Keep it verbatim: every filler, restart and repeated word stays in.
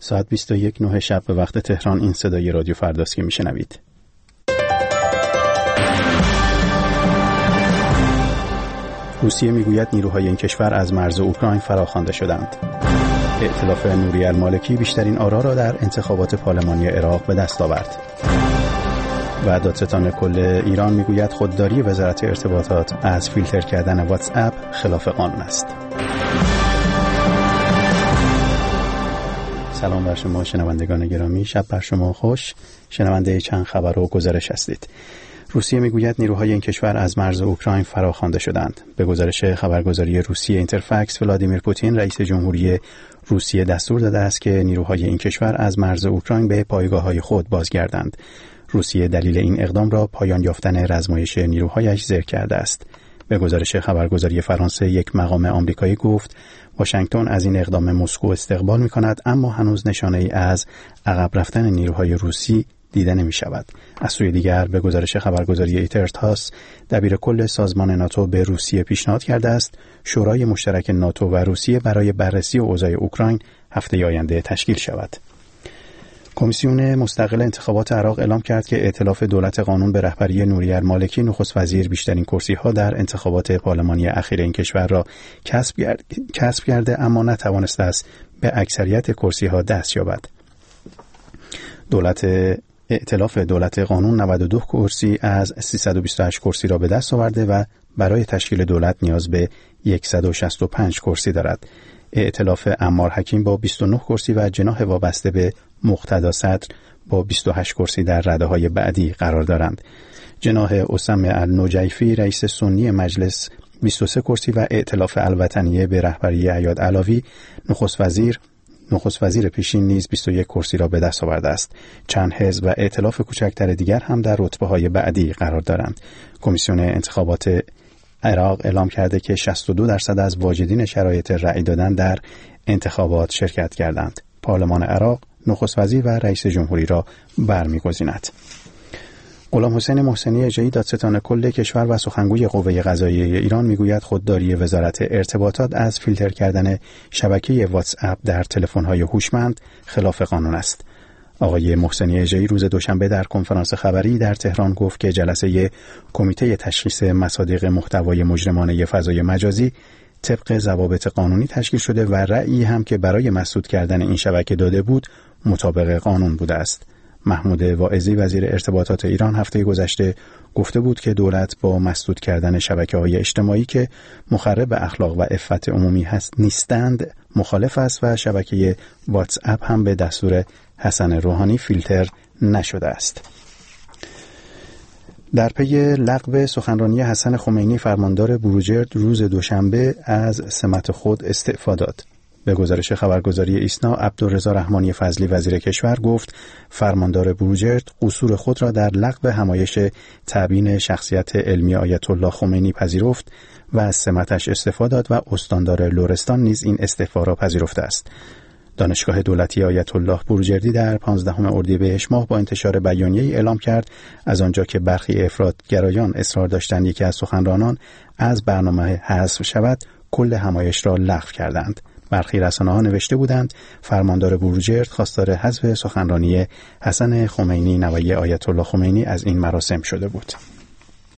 ساعت بیست و یک نه شب به وقت تهران این صدای رادیو فرداست که میشنوید. روسیه میگوید نیروهای این کشور از مرز اوکراین فراخوانده شدند. ائتلاف نوری المالکی بیشترین آرا را در انتخابات پارلمانی عراق به دست آورد. و دادستان کل ایران میگوید خودداری وزارت ارتباطات از فیلتر کردن واتس اپ خلاف قانون است. سلام بر شما شنوندگان گرامی، شب بر شما خوش. شنونده چند خبر و گزارش هستید. روسیه میگوید نیروهای این کشور از مرز اوکراین فراخوانده شدند. به گزارش خبرگزاری روسیه اینترفکس، ولادیمیر پوتین رئیس جمهوری روسیه دستور داده است که نیروهای این کشور از مرز اوکراین به پایگاه‌های خود بازگردند. روسیه دلیل این اقدام را پایان یافتن رزمایش نیروهایش ذکر کرده است. به گزارش خبرگزاری فرانسه، یک مقام آمریکایی گفت واشنگتن از این اقدام مسکو استقبال می‌کند، اما هنوز نشانه‌ای از عقب رفتن نیروهای روسی دیده نمی‌شود. از سوی دیگر به گزارش خبرگزاری ایترتاس، دبیر کل سازمان ناتو به روسیه پیشنهاد کرده است شورای مشترک ناتو و روسیه برای بررسی اوضاع اوکراین هفته آینده تشکیل شود. کمیسیون مستقل انتخابات عراق اعلام کرد که ائتلاف دولت قانون به رهبری نوری المالکی نخست وزیر بیشترین کرسی‌ها در انتخابات پارلمانی اخیر این کشور را کسب کرد، کسب کرده اما نتوانسته است به اکثریت کرسی‌ها دست یابد. دولت ائتلاف دولت قانون نود و دو کرسی از سیصد و بیست و هشت کرسی را به دست آورده و برای تشکیل دولت نیاز به صد و شصت و پنج کرسی دارد. ائتلاف عمار حکیم با بیست و نه کرسی و جناح وابسته به مقتدا صدر با بیست و هشت کرسی در رده‌های بعدی قرار دارند. جناح اسامه النجیفی رئیس سنی مجلس بیست و سه کرسی و ائتلاف الوطنیه به رهبری عیاد علاوی نخست وزیر نخست وزیر پیشین نیز بیست و یک کرسی را به دست آورده است. چند حزب و ائتلاف کوچکتر دیگر هم در رتبه‌های بعدی قرار دارند. کمیسیون انتخابات عراق اعلام کرده که شصت و دو درصد از واجدین شرایط رأی دادن در انتخابات شرکت کردند. پارلمان عراق نخست وزیر و رئیس جمهوری را برمی‌گزیند. غلام حسین محسنی اژه‌ای دادستان کل کشور و سخنگوی قوه قضاییه ایران میگوید خودداری وزارت ارتباطات از فیلتر کردن شبکه واتس اپ در تلفن‌های هوشمند خلاف قانون است. آقای محسنی اژه‌ای روز دوشنبه در کنفرانس خبری در تهران گفت که جلسه کمیته تشخیص مصادیق محتوای مجرمانه فضای مجازی طبق ضوابط قانونی تشکیل شده و رأیی هم که برای مسدود کردن این شبکه داده بود مطابق قانون بوده است. محمود واعظی وزیر ارتباطات ایران هفته گذشته گفته بود که دولت با مسدود کردن شبکه‌های اجتماعی که مخرب اخلاق و عفت عمومی هست نیستند مخالف است و شبکه واتس اپ هم به دستور حسن روحانی فیلتر نشده است. در پی لغو سخنرانی حسن خمینی، فرماندار بروجرد روز دوشنبه از سمت خود استعفا داد. به گزارش خبرگزاری ایسنا، عبدالرضا رحمانی فضلی وزیر کشور گفت فرماندار بروجرد قصور خود را در لغو همایش تبیین شخصیت علمی آیت الله خمینی پذیرفت و از سمتش استعفا داد و استاندار لرستان نیز این استعفا را پذیرفته است. دانشگاه دولتی آیت الله بروجردی در پانزدهم اردیبهشت ماه با انتشار بیانیه‌ای اعلام کرد از آنجا که برخی افراطگرایان اصرار داشتند یکی از سخنرانان از برنامه حذف شود، کل همایش را لغو کردند. برخی رسانه‌ها نوشته بودند فرماندار بروجرد خواستار حذف سخنرانی حسن خمینی نوایی آیت الله خمینی از این مراسم شده بود.